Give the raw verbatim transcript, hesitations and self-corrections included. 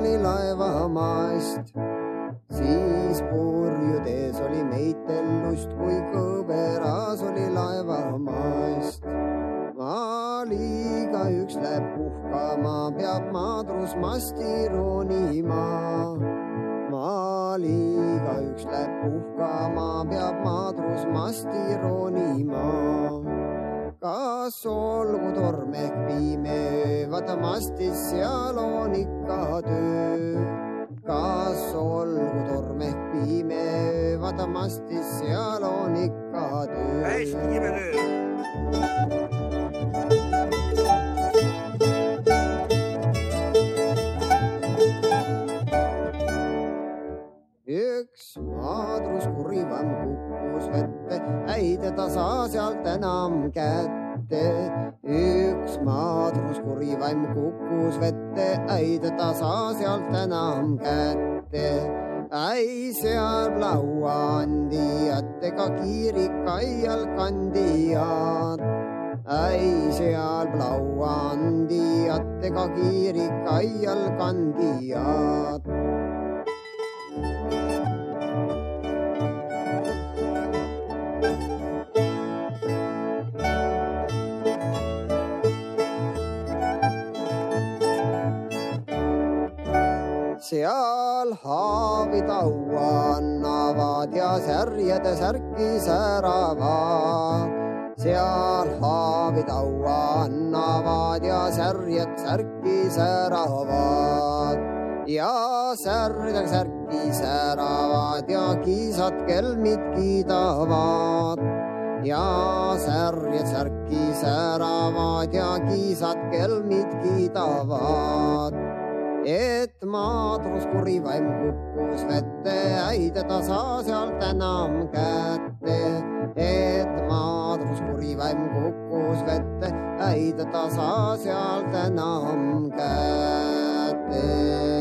oli laevamast. Siis purjudes oli meitellust, kui kõveras oli laevamast. Maaliga üks läheb puhkama, peab maadrus masti ronima. Maaliga üks läheb puhkama, peab maadrus masti ronima. Kas olgu torm ehk piime öö, vaata mastis seal on ikka töö. Kas olgu torm ehk piime öö, vaata mastis seal on ikka töö. Hästi kiire töö. Üks maadrus kurivam kukkus vette, ei teda saa sealt enam kätte. Üks maadrus kurivam kukkus vette, ei teda saa sealt enam kätte. Ei seal laua andijat ega kiirikaial kandijat. Ei seal laua andijat ega kiirikaial kandijat. Seal haavid aua annavad ja särjed särki säravad. Seal haavid aua annavad ja särjed särki säravad. Ja särjed särki säravad ja kiisad kelmid kiidavad. Ja särjed särki säravad ja kiisad kelmid kiidavad. Et maadrus kurivaim kukkus vette, ei teda saa sealt enam kätte. Et maadrus kurivaim kukkus vette, ei teda saa sealt enam kätte.